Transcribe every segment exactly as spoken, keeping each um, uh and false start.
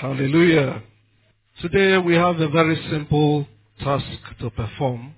Hallelujah. Today we have a very simple task to perform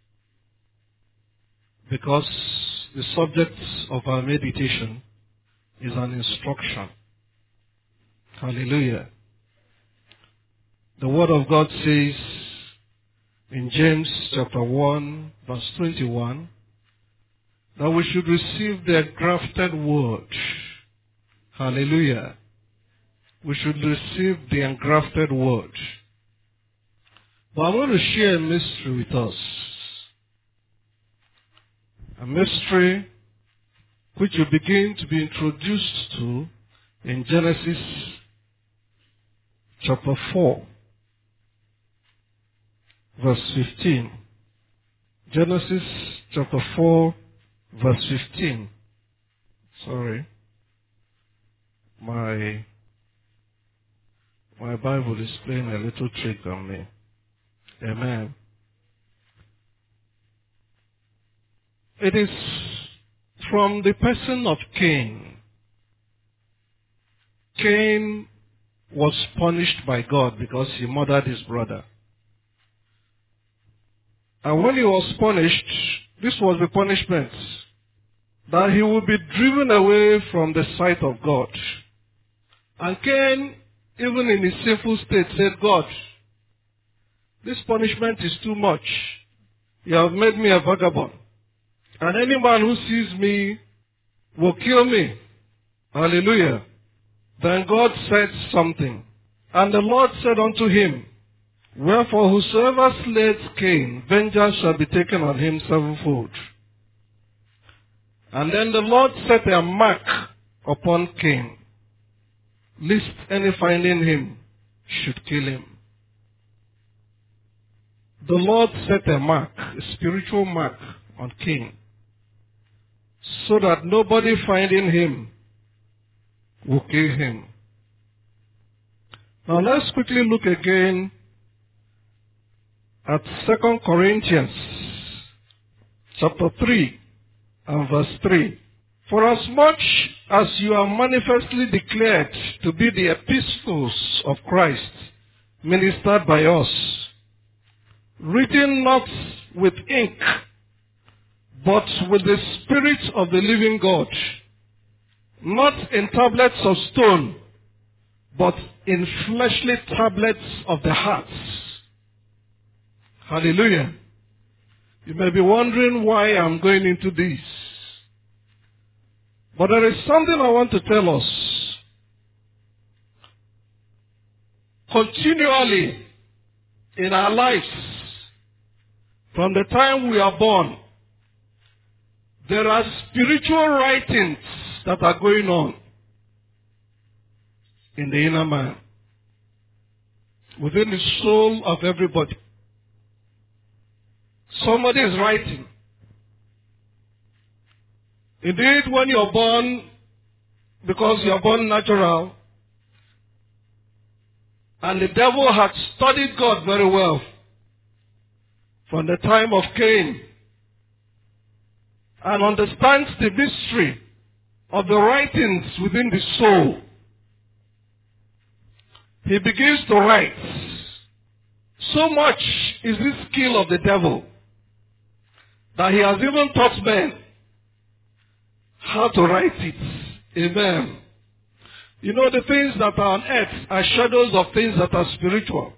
because the subject of our meditation is an instruction. Hallelujah. The Word of God says in James chapter one verse twenty-one that we should receive the engrafted word. Hallelujah. We should receive the engrafted word. But I want to share a mystery with us. A mystery which you begin to be introduced to in Genesis chapter four, verse fifteen. Genesis chapter four, verse fifteen. Sorry. My, my Bible is playing a little trick on me. Amen. It is from the person of Cain. Cain was punished by God because he murdered his brother. And when he was punished, this was the punishment, that he would be driven away from the sight of God. And Cain, even in his sinful state, said, God, this punishment is too much. You have made me a vagabond. And any man who sees me will kill me. Hallelujah. Then God said something. And the Lord said unto him, wherefore whosoever slayeth Cain, vengeance shall be taken on him sevenfold. And then the Lord set a mark upon Cain, lest any finding him should kill him. The Lord set a mark, a spiritual mark on Cain, so that nobody finding him will kill him. Now let's quickly look again at Second Corinthians chapter three and verse three. For as much as you are manifestly declared to be the epistles of Christ, ministered by us, written not with ink, but with the Spirit of the living God, not in tablets of stone, but in fleshly tablets of the heart. Hallelujah. You may be wondering why I'm going into this. But there is something I want to tell us. Continually in our lives, from the time we are born, there are spiritual writings that are going on in the inner man, within the soul of everybody. Somebody is writing. Indeed, when you're born, because you're born natural, and the devil had studied God very well from the time of Cain, and understands the mystery of the writings within the soul, he begins to write. So much is this skill of the devil that he has even taught men how to write it. Amen. You know, the things that are on earth are shadows of things that are spiritual.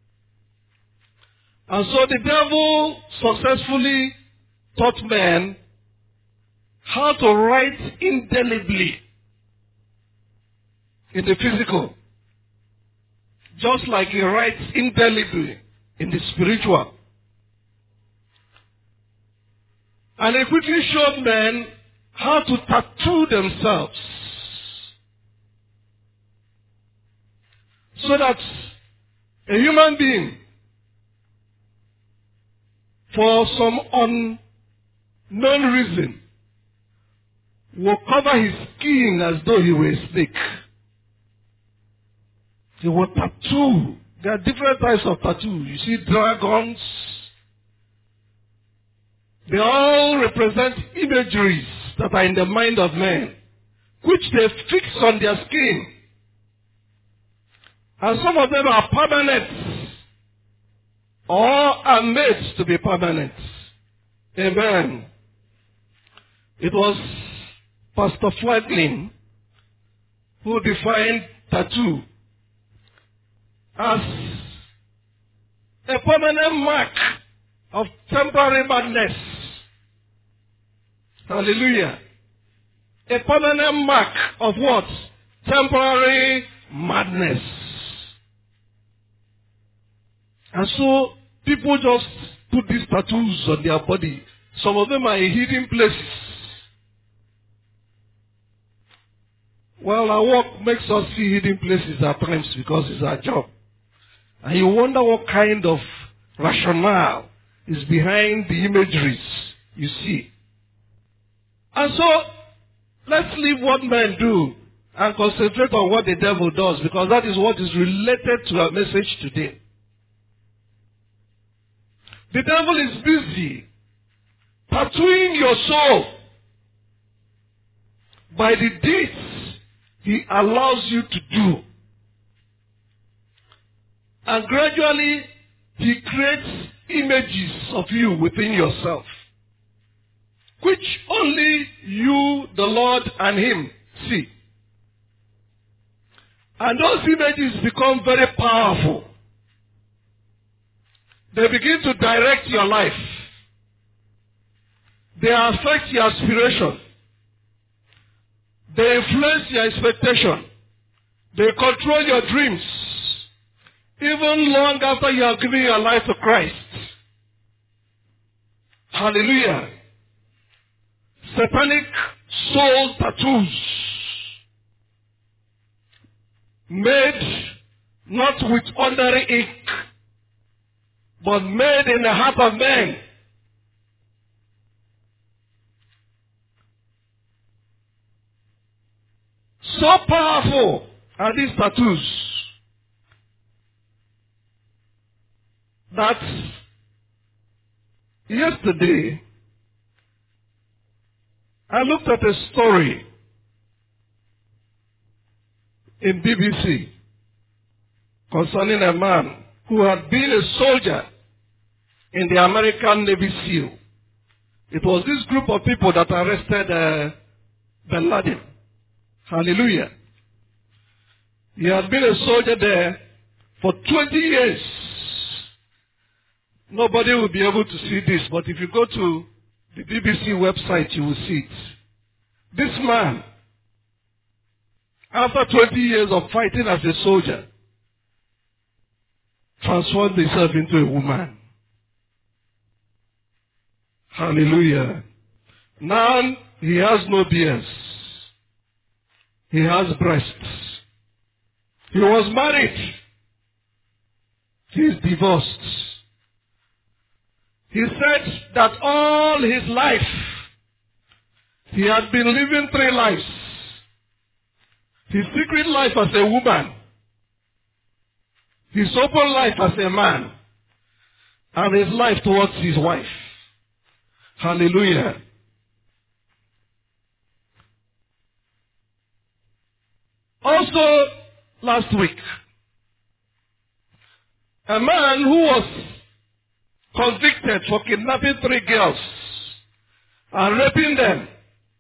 And so the devil successfully taught men how to write indelibly in the physical, just like he writes indelibly in the spiritual. And he quickly showed men how to tattoo themselves so that a human being, for some unknown reason, will cover his skin as though he were a snake. He will tattoo. There are different types of tattoo. You see dragons. They all represent imageries that are in the mind of men, which they fix on their skin. And some of them are permanent or are made to be permanent. Amen. It was Pastor Franklin who defined tattoo as a permanent mark of temporary madness. Hallelujah. A permanent mark of what? Temporary madness. And so people just put these tattoos on their body. Some of them are in hidden places. Well, our work makes us see hidden places at times because it's our job. And you wonder what kind of rationale is behind the imageries you see. And so, let's leave what men do and concentrate on what the devil does, because that is what is related to our message today. The devil is busy tattooing your soul by the deeds he allows you to do. And gradually, he creates images of you within yourself, which only you, the Lord, and him see. And those images become very powerful. They begin to direct your life. They affect your aspiration. They influence your expectation. They control your dreams, even long after you have given your life to Christ. Hallelujah. Satanic soul tattoos, made not with ordinary ink, but made in the heart of man. So powerful are these tattoos that yesterday I looked at a story in B B C concerning a man who had been a soldier in the American Navy SEAL. It was this group of people that arrested uh, Bin Laden. Hallelujah. He had been a soldier there for twenty years. Nobody will be able to see this, but if you go to the B B C website, you will see it. This man, after twenty years of fighting as a soldier, transformed himself into a woman. Hallelujah. Now he has no beards. He has breasts. He was married. He is divorced. He said that all his life he had been living three lives. His secret life as a woman, his open life as a man, and his life towards his wife. Hallelujah. Also, last week, a man who was convicted for kidnapping three girls and raping them.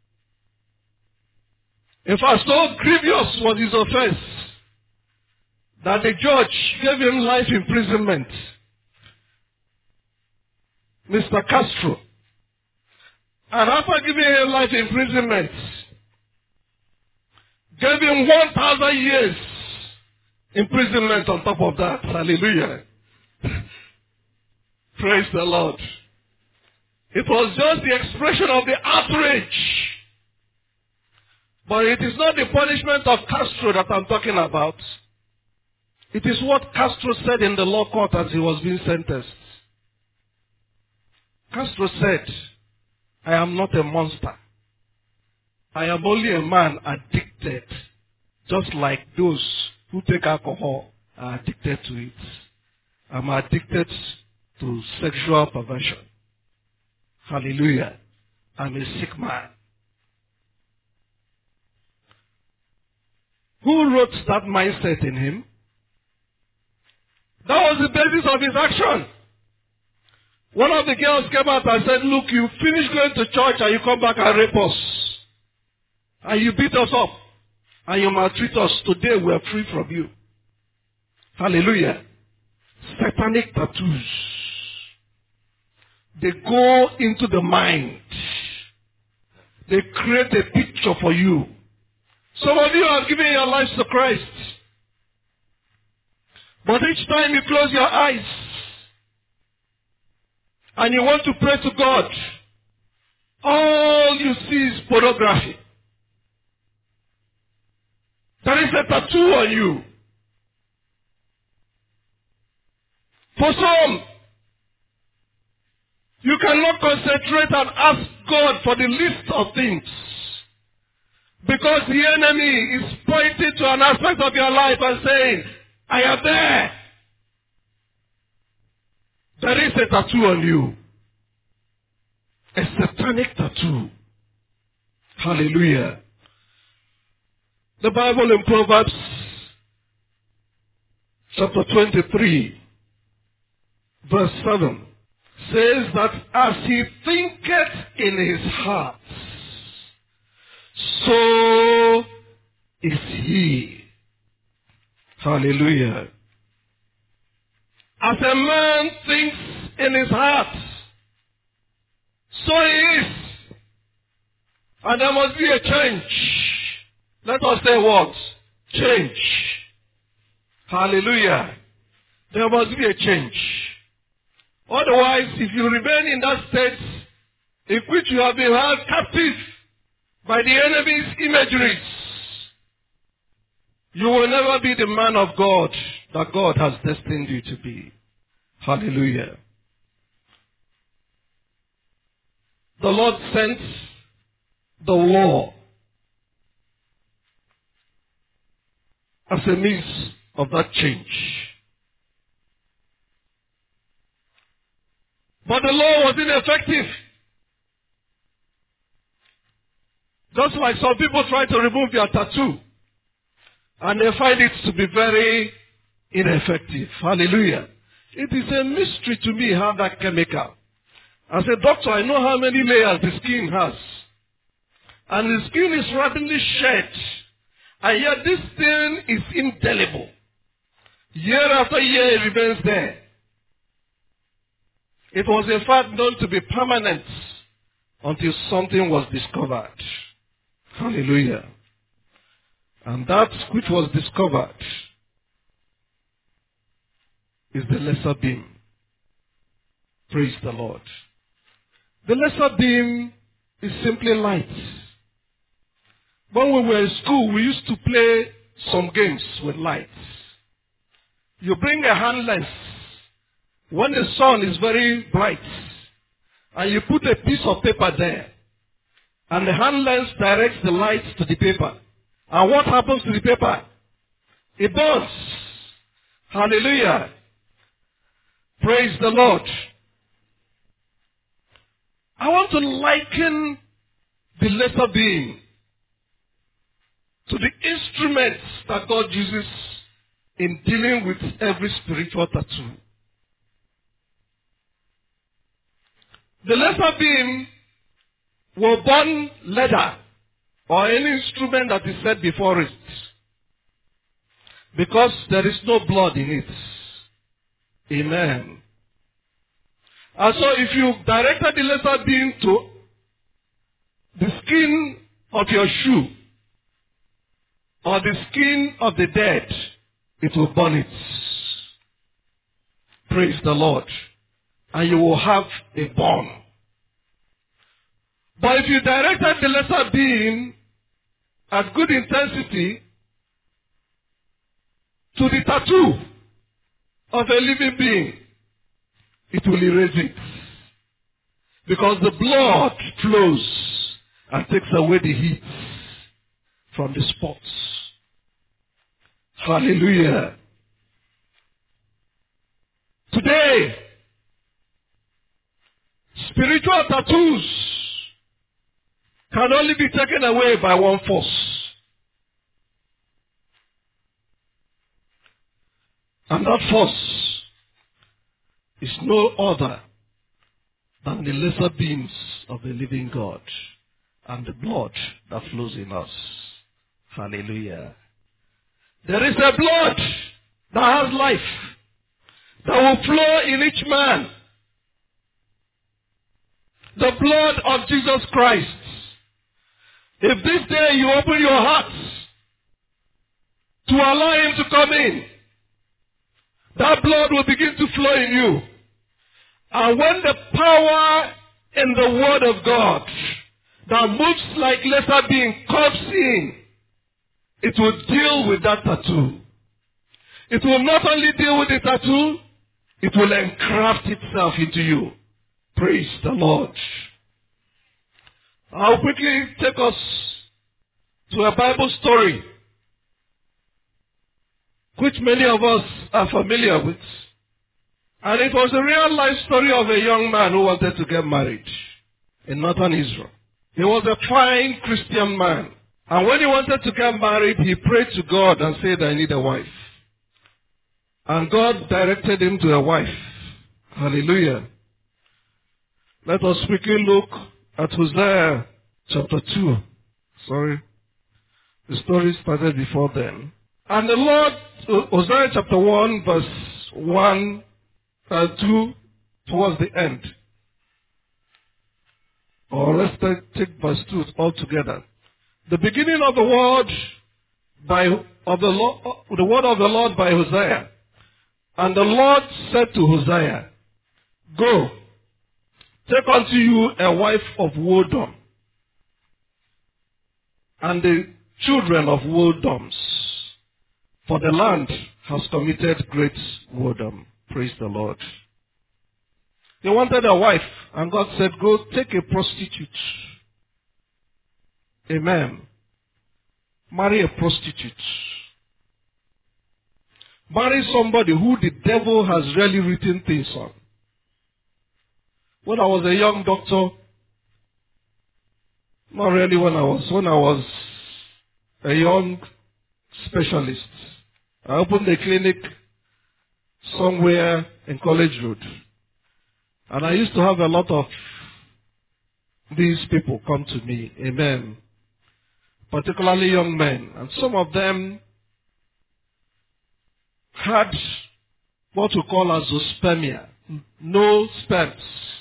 In fact, so grievous was his offense that the judge gave him life imprisonment. Mister Castro. And after giving him life imprisonment, gave him one thousand years imprisonment on top of that. Hallelujah. Praise the Lord. It was just the expression of the outrage. But it is not the punishment of Castro that I'm talking about. It is what Castro said in the law court as he was being sentenced. Castro said, I am not a monster. I am only a man addicted, just like those who take alcohol are addicted to it. I'm addicted to sexual perversion. Hallelujah. I'm a sick man. Who wrote that mindset in him? That was the basis of his action. One of the girls came out and said, look, you finish going to church and you come back and rape us. And you beat us up. And you maltreat us. Today we are free from you. Hallelujah. Satanic tattoos. They go into the mind. They create a picture for you. Some of you have given your lives to Christ. But each time you close your eyes and you want to pray to God, all you see is pornography. There is a tattoo on you. For some, you cannot concentrate and ask God for the list of things. Because the enemy is pointing to an aspect of your life and saying, I am there. There is a tattoo on you. A satanic tattoo. Hallelujah. The Bible in Proverbs chapter twenty-three, verse seven, says that as he thinketh in his heart, so is he. Hallelujah. As a man thinks in his heart, so he is. And there must be a change. Let us say what? Change. Hallelujah. There must be a change. Otherwise, if you remain in that state in which you have been held captive by the enemy's imageries, you will never be the man of God that God has destined you to be. Hallelujah. The Lord sent the law as a means of that change. But the law was ineffective. Just like some people try to remove their tattoo, and they find it to be very ineffective. Hallelujah. It is a mystery to me how that chemical. As a doctor, I know how many layers the skin has. And the skin is rapidly shed. And yet this thing is indelible. Year after year it remains there. It was in fact known to be permanent until something was discovered. Hallelujah. And that which was discovered is the lesser beam. Praise the Lord. The lesser beam is simply light. When we were in school, we used to play some games with lights. You bring a hand lens when the sun is very bright, and you put a piece of paper there, and the hand lens directs the light to the paper. And what happens to the paper? It burns. Hallelujah. Praise the Lord. I want to liken the lesser being to the instruments that God uses in dealing with every spiritual tattoo. The lesser being will burn leather or any instrument that is set before it, because there is no blood in it. Amen. And so if you directed the lesser beam to the skin of your shoe or the skin of the dead, it will burn it. Praise the Lord. And you will have a burn. But if you directed the lesser beam at good intensity to the tattoo of a living being, it will erase it. Because the blood flows and takes away the heat from the spots. Hallelujah. Today, spiritual tattoos can only be taken away by one force. And that force is no other than the lesser beings of the living God and the blood that flows in us. Hallelujah. There is a blood that has life, that will flow in each man. The blood of Jesus Christ. If this day you open your hearts to allow Him to come in, that blood will begin to flow in you. And when the power in the Word of God that moves like lesser being comes in, it will deal with that tattoo. It will not only deal with the tattoo, it will engraft itself into you. Praise the Lord. I'll quickly take us to a Bible story which many of us are familiar with. And it was a real life story of a young man who wanted to get married in northern Israel. He was a fine Christian man. And when he wanted to get married, he prayed to God and said, I need a wife. And God directed him to a wife. Hallelujah. Let us quickly look at Hosea chapter two. Sorry. The story started before then. And the Lord, Hosea chapter one, verse one and two, towards the end. Or let's take, take verse two altogether. The beginning of the word by of the Lord, the word of the Lord by Hosea. And the Lord said to Hosea, Go, take unto you a wife of whoredom, and the children of whoredoms, for the land has committed great whoredom. Praise the Lord. He wanted a wife, and God said, Go, take a prostitute. Amen. Marry a prostitute. Marry somebody who the devil has really written things on. When I was a young doctor, not really when I was, when I was a young specialist, I opened a clinic somewhere in College Road. And I used to have a lot of these people come to me. Amen. Particularly young men. And some of them had what we call azoospermia. No sperms.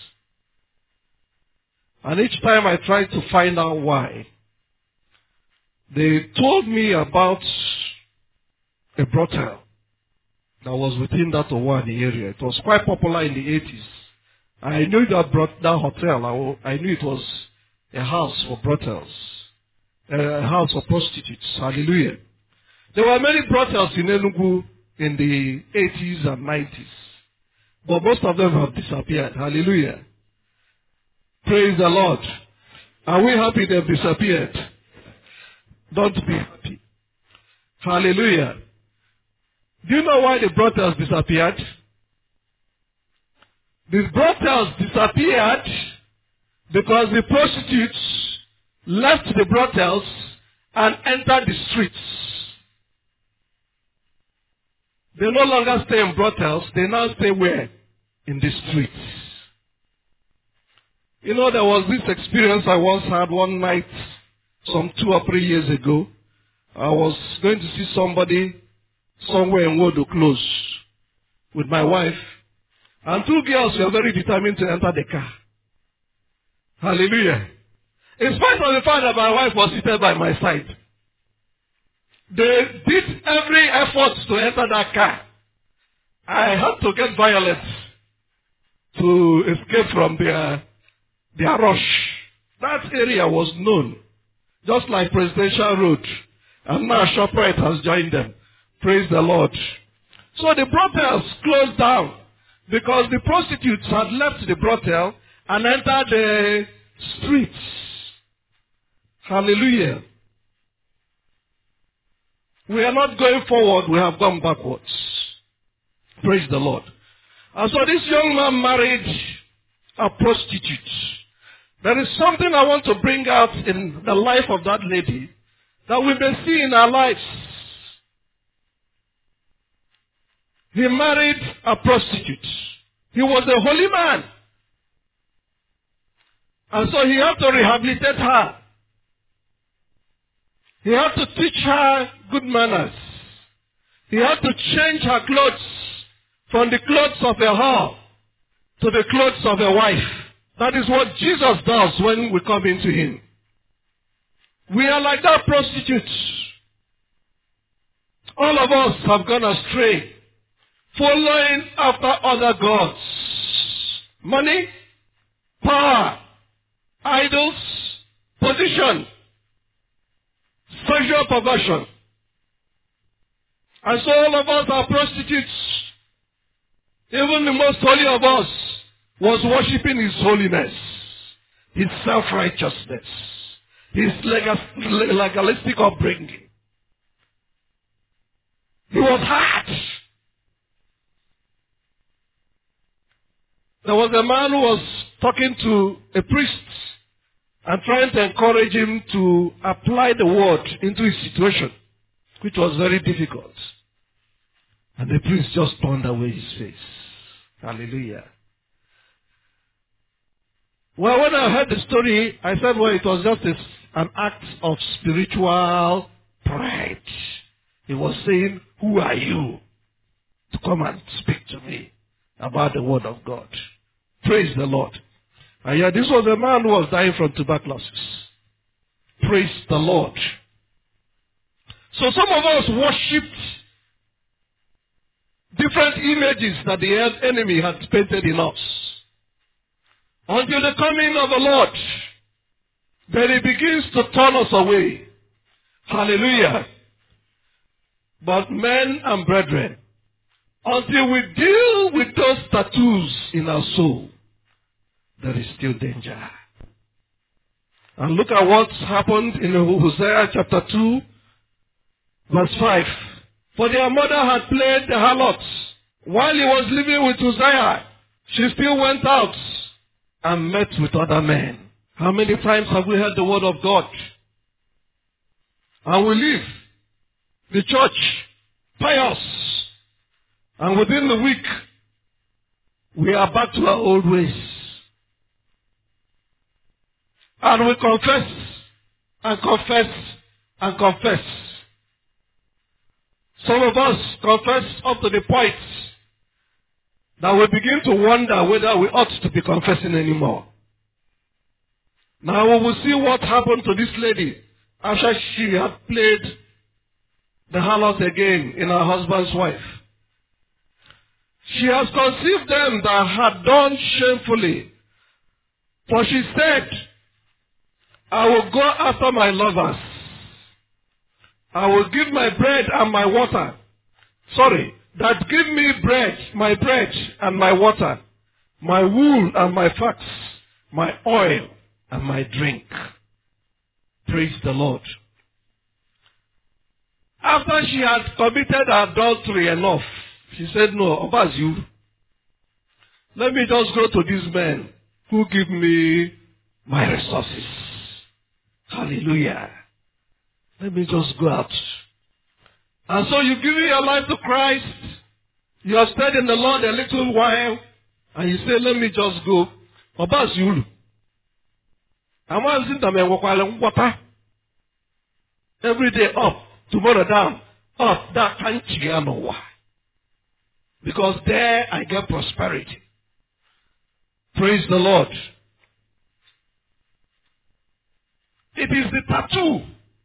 And each time I tried to find out why, they told me about a brothel that was within that Owani area. It was quite popular in the eighties. I knew that brought that hotel. I, I knew it was a house for brothels, a house for prostitutes. Hallelujah. There were many brothels in Enugu in the eighties and nineties, but most of them have disappeared. Hallelujah. Praise the Lord. Are we happy they've disappeared? Don't be happy. Hallelujah. Do you know why the brothels disappeared? The brothels disappeared because the prostitutes left the brothels and entered the streets. They no longer stay in brothels, they now stay where? In the streets. You know, there was this experience I once had one night, some two or three years ago. I was going to see somebody somewhere in Wodo Close with my wife. And two girls were very determined to enter the car. Hallelujah. In spite of the fact that my wife was seated by my side, they did every effort to enter that car. I had to get violent to escape from their, their rush. That area was known, just like Presidential Road. And now ShopRite has joined them. Praise the Lord. So the brothels closed down because the prostitutes had left the brothel and entered the streets. Hallelujah. We are not going forward, we have gone backwards. Praise the Lord. And so this young man married a prostitute. There is something I want to bring out in the life of that lady that we may see in our lives. He married a prostitute. He was a holy man. And so he had to rehabilitate her. He had to teach her good manners. He had to change her clothes from the clothes of a whore to the clothes of a wife. That is what Jesus does when we come into him. We are like that prostitute. All of us have gone astray, following after other gods. Money, power, idols, position, sexual perversion. And so all of us are prostitutes. Even the most holy of us was worshipping his holiness, his self-righteousness, his legalistic upbringing. He was hard. There was a man who was talking to a priest and trying to encourage him to apply the word into his situation, which was very difficult. And the priest just turned away his face. Hallelujah. Well, when I heard the story, I said, well, it was just a, an act of spiritual pride. He was saying, who are you to come and speak to me about the word of God? Praise the Lord. And yet this was a man who was dying from tuberculosis. Praise the Lord. So some of us worshipped different images that the enemy had painted in us. Until the coming of the Lord, then he begins to turn us away. Hallelujah. But men and brethren, until we deal with those tattoos in our soul, there is still danger. And look at what's happened in Hosea chapter two, verse five. For their mother had played the harlot. While he was living with Uzziah, she still went out and met with other men. How many times have we heard the word of God? And we leave the church pious. And within the week, we are back to our old ways. And we confess, and confess, and confess. Some of us confess up to the point that we begin to wonder whether we ought to be confessing anymore. Now we will see what happened to this lady after she had played the harlot again in her husband's wife. She has conceived them that had done shamefully. For she said, I will go after my lovers. I will give my bread and my water. Sorry, that give me bread, my bread and my water, my wool and my fats, my oil and my drink. Praise the Lord. After she had committed adultery enough, she said, no, Obaz, you. Let me just go to these men who give me my resources. Hallelujah. Let me just go out. And so you give your life to Christ. You have stayed in the Lord a little while. And you say, let me just go. Obaz, you. Every day up, tomorrow down, up, that can't know why. Because there I get prosperity. Praise the Lord. It is the tattoo.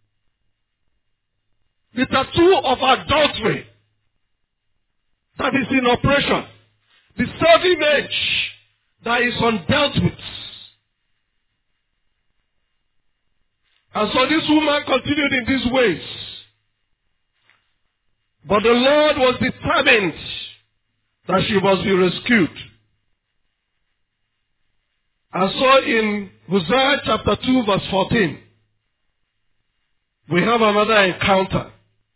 The tattoo of adultery that is in operation. The self-image that is undealt with. And so this woman continued in these ways. But the Lord was determined that she must be rescued. And so in Hosea chapter two verse fourteen, we have another encounter.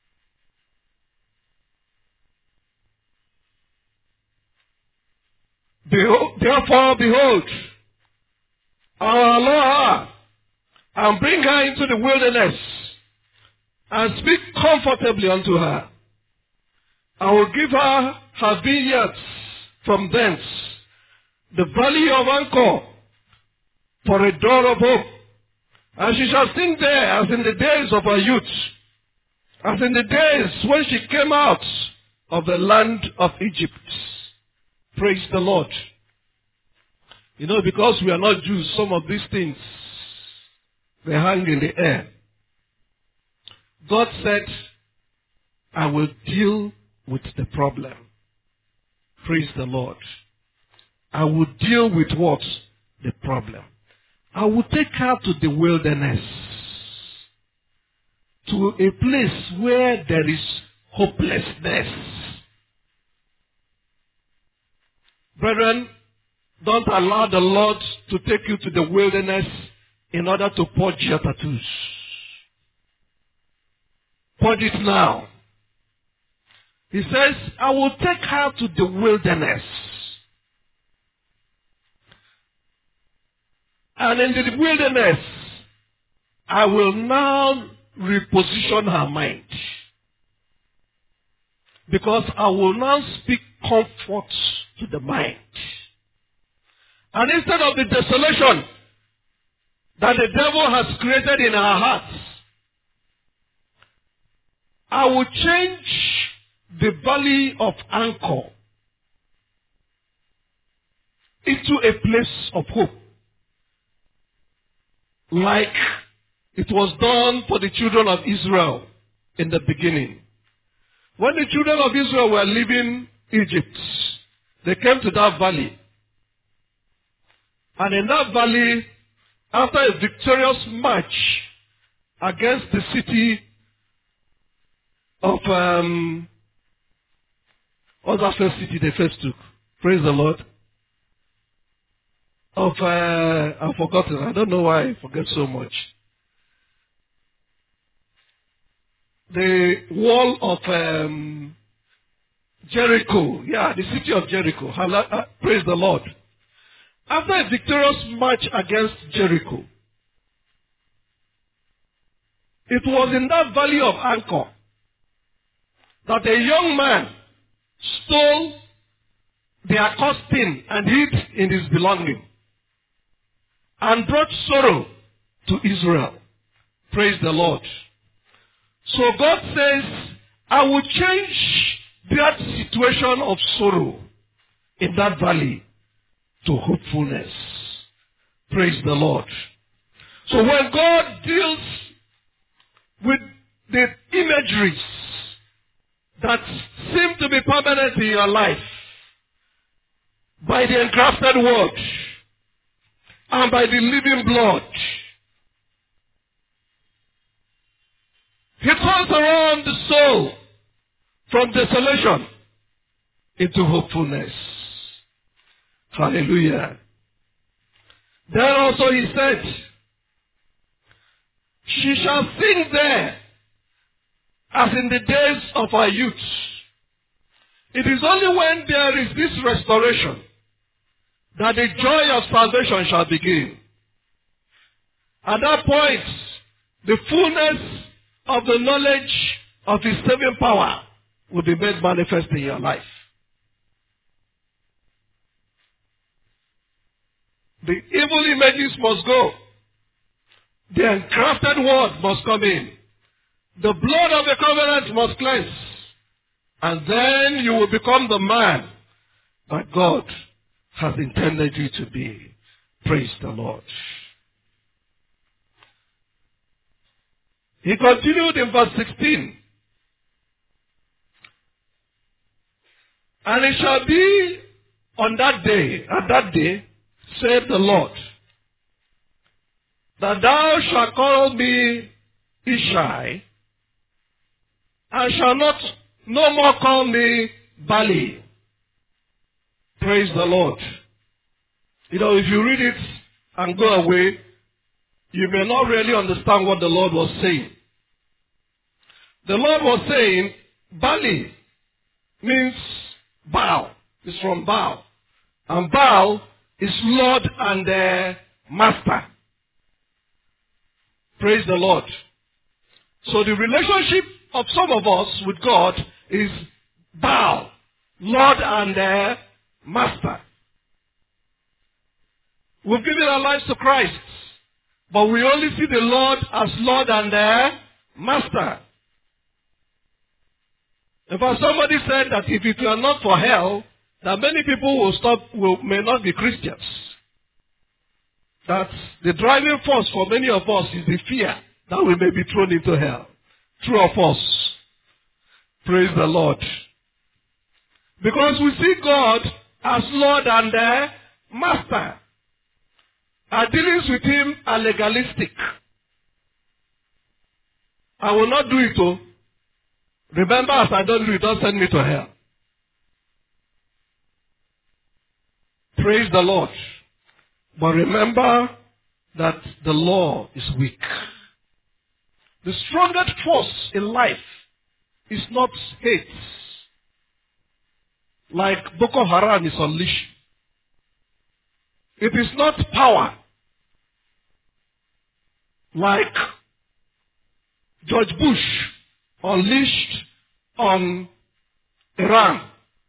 Behold, therefore, behold, I will allow her and bring her into the wilderness and speak comfortably unto her. I will give her her vineyards from thence the valley of Anchor, for a door of hope. And she shall sing there as in the days of her youth, as in the days when she came out of the land of Egypt. Praise the Lord. You know, because we are not Jews, some of these things, they hang in the air. God said, I will deal with the problem. Praise the Lord. I will deal with what? The problem. I will take her to the wilderness, to a place where there is hopelessness. Brethren, don't allow the Lord to take you to the wilderness in order to purge your tattoos. Purge it now. He says, I will take her to the wilderness. And in the wilderness, I will now reposition her mind. Because I will now speak comfort to the mind. And instead of the desolation that the devil has created in our hearts, I will change the valley of Anchor into a place of hope. Like it was done for the children of Israel in the beginning. When the children of Israel were leaving Egypt, they came to that valley. And in that valley, after a victorious march against the city of, um, what's that first city they first took? Praise the Lord. Of, uh, I've forgotten. I don't know why I forget so much. The wall of um, Jericho. Yeah, the city of Jericho. Praise the Lord. After a victorious march against Jericho, it was in that valley of Anchor that a young man stole the accursed thing and hid in his belonging and brought sorrow to Israel. Praise the Lord. So God says, I will change that situation of sorrow in that valley to hopefulness. Praise the Lord. So when God deals with the imageries that seem to be permanent in your life by the engrafted word and by the living blood, He turns around the soul from desolation into hopefulness. Hallelujah. Then also he said, she shall sing there as in the days of her youth. It is only when there is this restoration that the joy of salvation shall begin. At that point, the fullness of the knowledge of His saving power will be made manifest in your life. The evil images must go. The engrafted word must come in. The blood of the covenant must cleanse. And then you will become the man that God has intended you to be. Praise the Lord. He continued in verse sixteen. And it shall be on that day, at that day, saith the Lord, that thou shalt call me Ishai, and shalt not no more call me Bali. Praise the Lord. You know, if you read it and go away, you may not really understand what the Lord was saying. The Lord was saying, Bali means Baal. It's from Baal. And Baal is Lord and uh, Master. Praise the Lord. So the relationship of some of us with God is Baal, Lord and uh, Master. We've given our lives to Christ. But we only see the Lord as Lord and uh, Master. In fact, somebody said that if it were not for hell, that many people will stop, will, may not be Christians. That the driving force for many of us is the fear that we may be thrown into hell. True or false? Praise the Lord. Because we see God as Lord and uh, Master. Our dealings with Him are legalistic. I will not do it, oh. Remember, as I don't do it, don't send me to hell. Praise the Lord. But remember that the law is weak. The strongest force in life is not hate. Like Boko Haram is unleashed. It is not power. Like George Bush unleashed on Iran.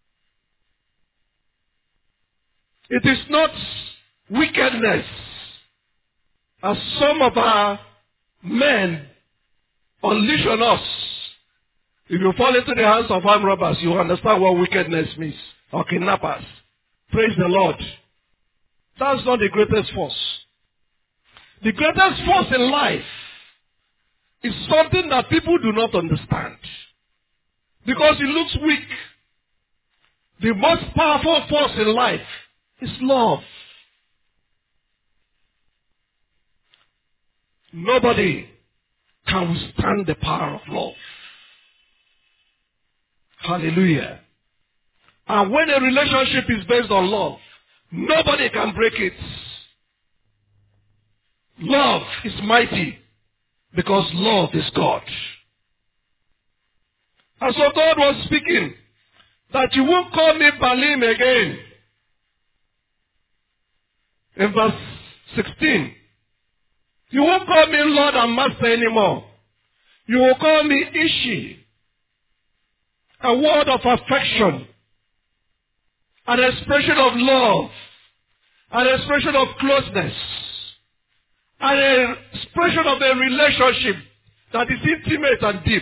It is not wickedness, as some of our men unleash on us. If you fall into the hands of armed robbers, you understand what wickedness means, or kidnappers. Praise the Lord. That's not the greatest force. The greatest force in life is something that people do not understand, because it looks weak. The most powerful force in life is love. Nobody can withstand the power of love. Hallelujah. And when a relationship is based on love, nobody can break it. Love is mighty because love is God. And so God was speaking that you won't call me Baalim again. In verse sixteen, you won't call me Lord and Master anymore. You will call me Ishi, a word of affection, an expression of love, an expression of closeness, an expression of a relationship that is intimate and deep.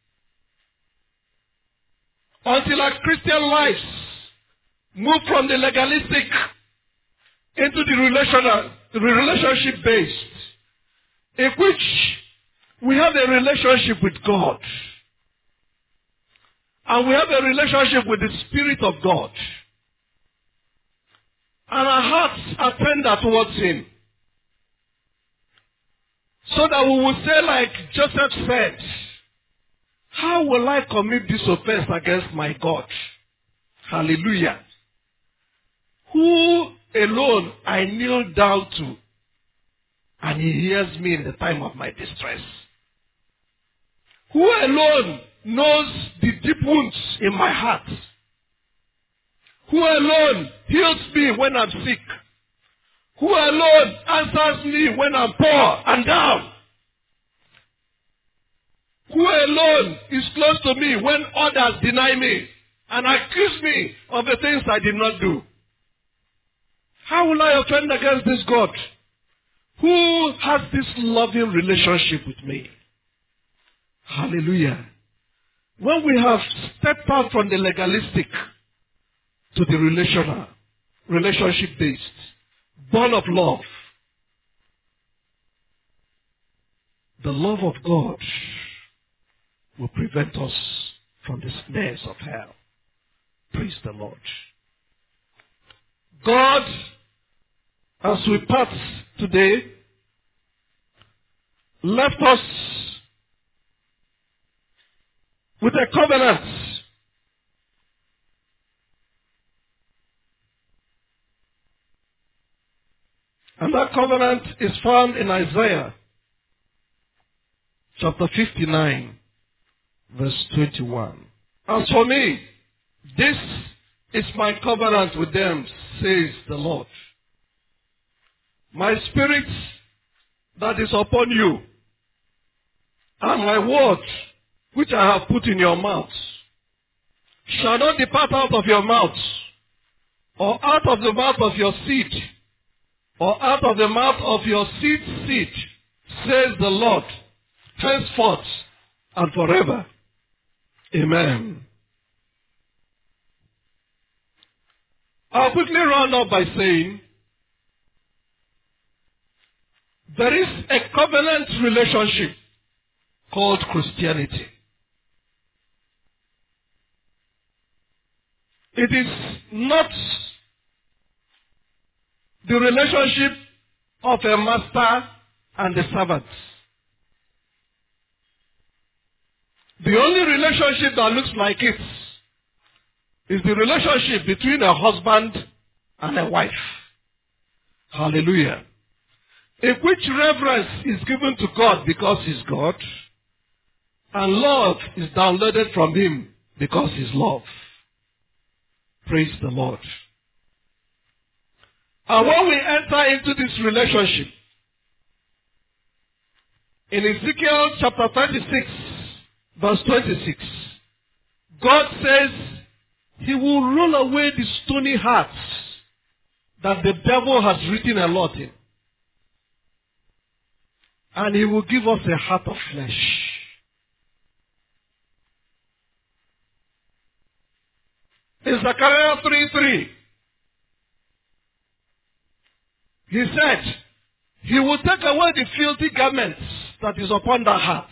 Until our Christian lives move from the legalistic into the relational, the relationship based, in which we have a relationship with God. And we have a relationship with the Spirit of God. And our hearts are tender towards Him. So that we will say like Joseph said, how will I commit this offense against my God? Hallelujah. Who alone I kneel down to, and He hears me in the time of my distress. Who alone knows the deep wounds in my heart? Who alone heals me when I'm sick? Who alone answers me when I'm poor and down? Who alone is close to me when others deny me and accuse me of the things I did not do? How will I offend against this God who has this loving relationship with me? Hallelujah. When we have stepped out from the legalistic to the relational, relationship-based, born of love, the love of God will prevent us from the snares of hell. Praise the Lord. God, as we part today, left us with a covenant. And that covenant is found in Isaiah chapter fifty-nine, verse twenty-one. As for me, this is my covenant with them, says the Lord. My spirit that is upon you, and my word which I have put in your mouth, shall not depart out of your mouth, or out of the mouth of your seed, or out of the mouth of your seed seed, says the Lord, henceforth and forever. Amen. I'll quickly round up by saying, there is a covenant relationship called Christianity. It is not the relationship of a master and a servant. The only relationship that looks like it is the relationship between a husband and a wife. Hallelujah. In which reverence is given to God because He's God, and love is downloaded from Him because He's love. Praise the Lord. And when we enter into this relationship, in Ezekiel chapter thirty-six, verse twenty-six, God says He will roll away the stony hearts that the devil has written a lot in. And He will give us a heart of flesh. In Zechariah three three, He said, He will take away the filthy garments that is upon their hearts,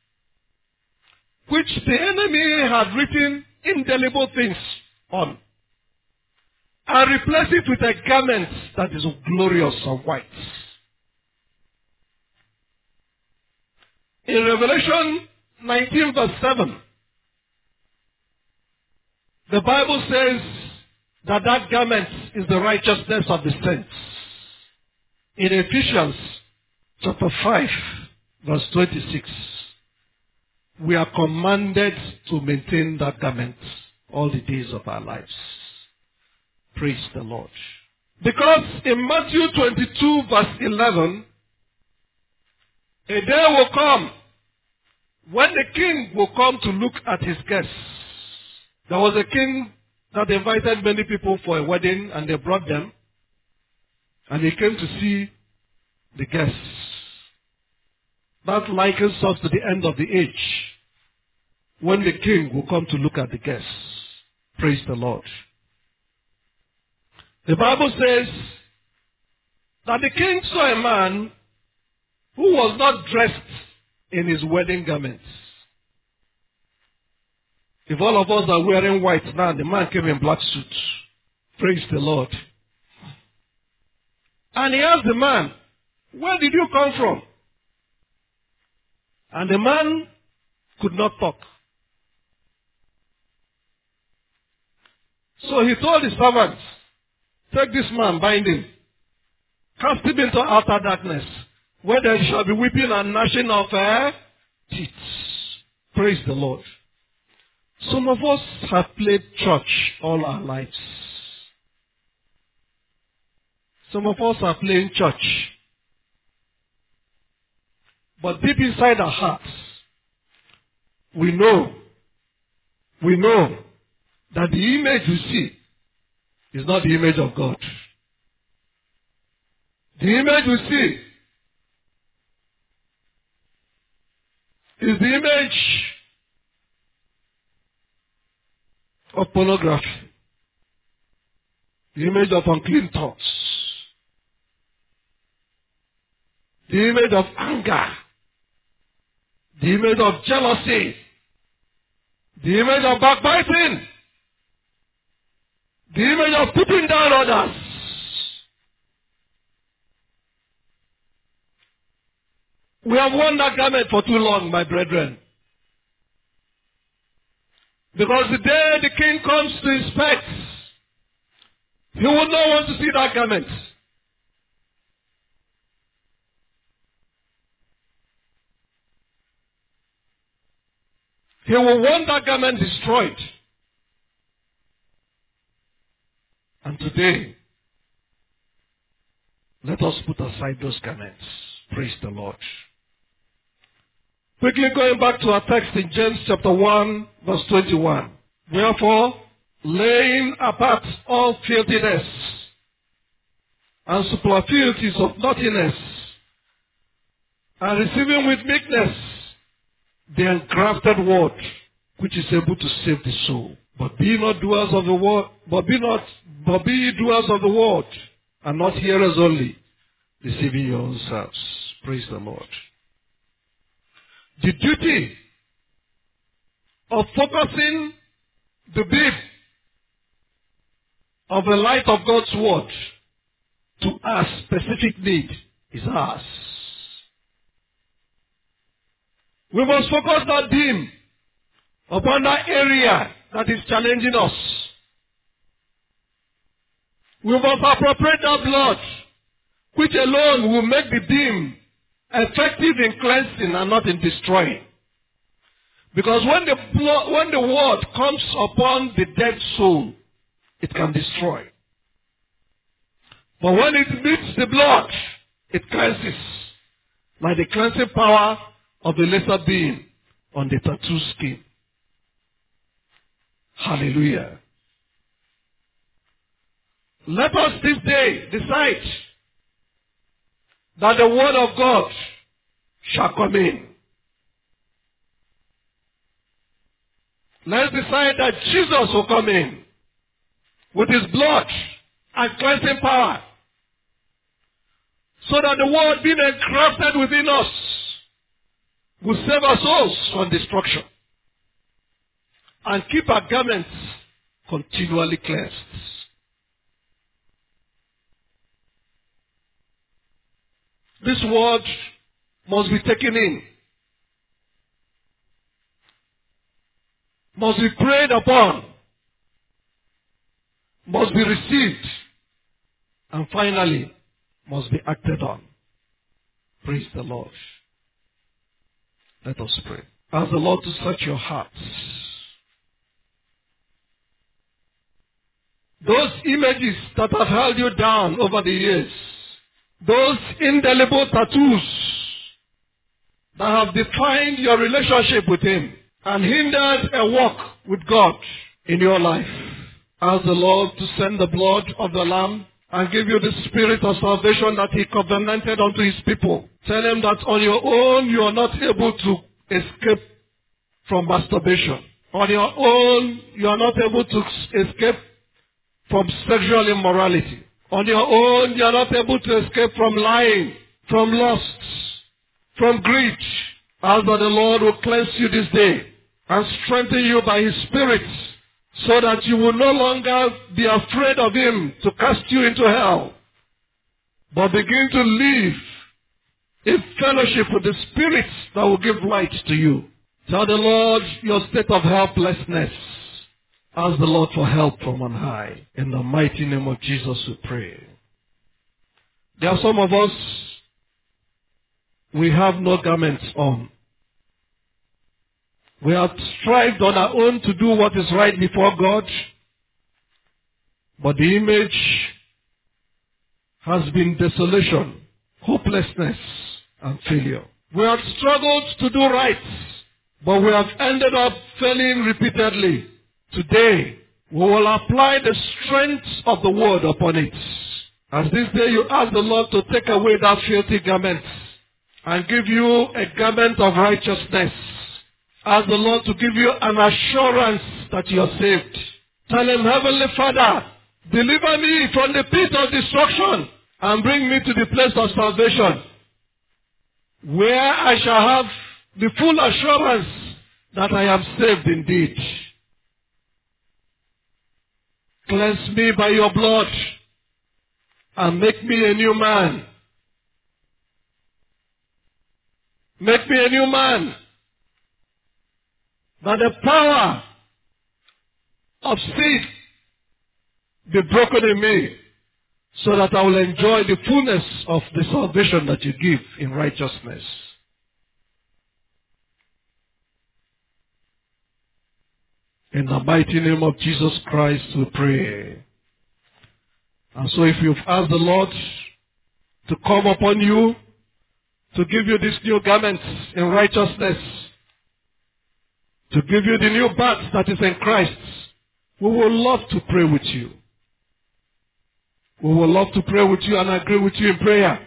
which the enemy had written indelible things on, and replace it with a garment that is glorious and white. In Revelation nineteen verse seven, the Bible says that that garment is the righteousness of the saints. In Ephesians chapter five verse twenty-six, we are commanded to maintain that garment all the days of our lives. Praise the Lord. Because in Matthew twenty-two verse eleven, a day will come when the king will come to look at his guests. There was a king that invited many people for a wedding, and they brought them, and he came to see the guests. That likens us to the end of the age, when the king will come to look at the guests. Praise the Lord. The Bible says that the king saw a man who was not dressed in his wedding garments. If all of us are wearing white now, the man came in black suit. Praise the Lord. And he asked the man, where did you come from? And the man could not talk. So he told his servants, take this man, bind him, cast him into outer darkness, where there shall be weeping and gnashing of uh, teeth. Praise the Lord. Some of us have played church all our lives. Some of us are playing church. But deep inside our hearts, we know, we know that the image we see is not the image of God. The image we see is the image of pornography, the image of unclean thoughts, the image of anger, the image of jealousy, the image of backbiting, the image of putting down others. We have worn that garment for too long, my brethren. Because the day the king comes to inspect, he will not want to see that garment. He will want that garment destroyed. And today, let us put aside those garments. Praise the Lord. Quickly going back to our text in James chapter one, verse twenty-one. Wherefore, laying apart all filthiness and superfluities of nothingness, and receiving with meekness the engrafted word, which is able to save the soul. But be not doers of the word, but be not, but be ye doers of the word, and not hearers only, deceiving your own selves. Praise the Lord. The duty of focusing the beam of the light of God's word to our specific need is ours. We must focus that beam upon that area that is challenging us. We must appropriate that blood, which alone will make the beam effective in cleansing and not in destroying. Because when the blood, when the word comes upon the dead soul, it can destroy. But when it meets the blood, it cleanses, like the cleansing power of the laser beam on the tattoo skin. Hallelujah. Let us this day decide that the word of God shall come in. Let's decide that Jesus will come in with his blood and cleansing power, so that the word being engrafted within us will save our souls from destruction and keep our garments continually cleansed. This word must be taken in, must be prayed upon, must be received, and finally must be acted on. Praise the Lord. Let us pray. Ask the Lord to search your hearts. Those images that have held you down over the years, those indelible tattoos that have defined your relationship with him and hindered a walk with God in your life, ask the Lord to send the blood of the Lamb and give you the spirit of salvation that he covenanted unto his people. Tell him that on your own you are not able to escape from masturbation. On your own you are not able to escape from sexual immorality. On your own you are not able to escape from lying, from lust, from greed. Ask that the Lord will cleanse you this day and strengthen you by his spirit, so that you will no longer be afraid of him to cast you into hell, but begin to live in fellowship with the Spirit that will give light to you. Tell the Lord your state of helplessness. Ask the Lord for help from on high. In the mighty name of Jesus we pray. There are some of us, we have no garments on. We have strived on our own to do what is right before God, but the image has been desolation, hopelessness, and failure. We have struggled to do right, but we have ended up failing repeatedly. Today, we will apply the strength of the word upon it. As this day you ask the Lord to take away that filthy garment and give you a garment of righteousness. Ask the Lord to give you an assurance that you are saved. Tell him, Heavenly Father, deliver me from the pit of destruction and bring me to the place of salvation, where I shall have the full assurance that I am saved indeed. Cleanse me by your blood and make me a new man. Make me a new man, that the power of sin be broken in me, so that I will enjoy the fullness of the salvation that you give in righteousness. In the mighty name of Jesus Christ we pray. And so if you've asked the Lord to come upon you, to give you these new garments in righteousness, to give you the new birth that is in Christ, we would love to pray with you. We would love to pray with you and agree with you in prayer.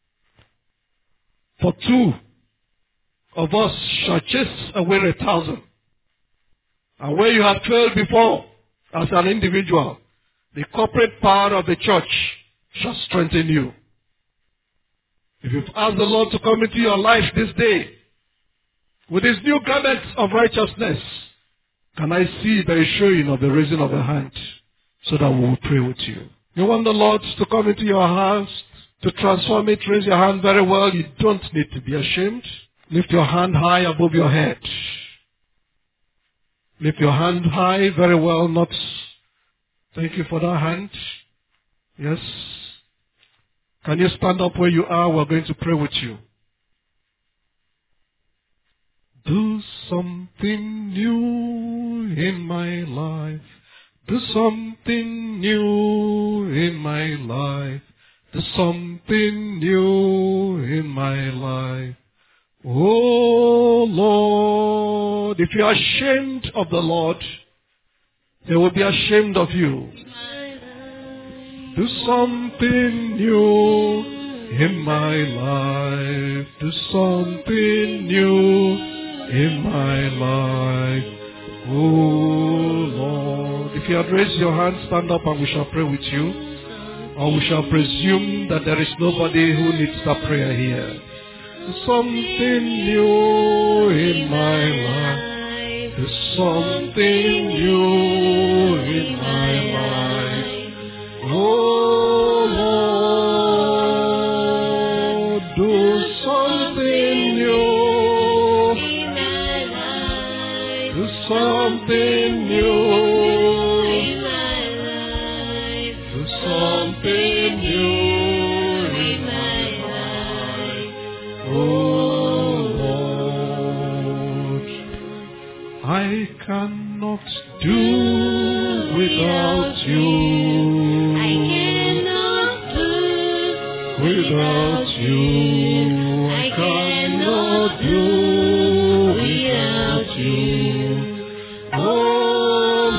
For two of us shall chase away a thousand. And where you have failed before as an individual, the corporate power of the church shall strengthen you. If you've asked the Lord to come into your life this day with his new garments of righteousness, can I see the showing of the raising of the hand so that we will pray with you? You want the Lord to come into your house, to transform it, raise your hand very well. You don't need to be ashamed. Lift your hand high above your head. Lift your hand high very well, not... Thank you for that hand. Yes. Can you stand up where you are? We're going to pray with you. Do something new in my life. Do something new in my life. Do something new in my life. Oh Lord, if you are ashamed of the Lord, they will be ashamed of you. Do something new in my life. Do something new in my life. Oh Lord. If you have raised your hand, stand up and we shall pray with you. Or we shall presume that there is nobody who needs that prayer here. Do something new in my life. Do something new in my life. Oh Lord, do something new in my life. Do something new in my life. Do something new in my life. Oh Lord, I cannot do without you. Without you, I cannot do without you. Oh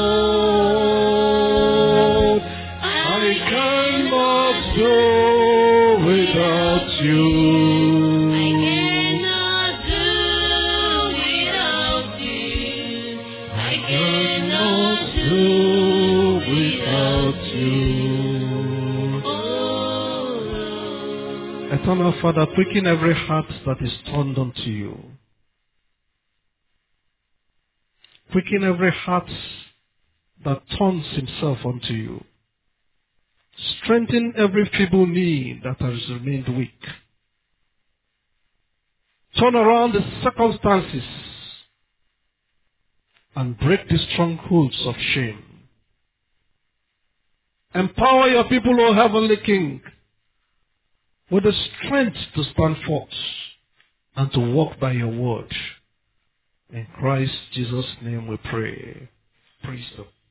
Lord, I cannot do without you. I cannot do without you. I cannot do without you. Eternal Father, quicken every heart that is turned unto you. Quicken every heart that turns himself unto you. Strengthen every feeble knee that has remained weak. Turn around the circumstances and break the strongholds of shame. Empower your people, O Heavenly King, with the strength to stand forth and to walk by your word. In Christ Jesus' name we pray. Praise the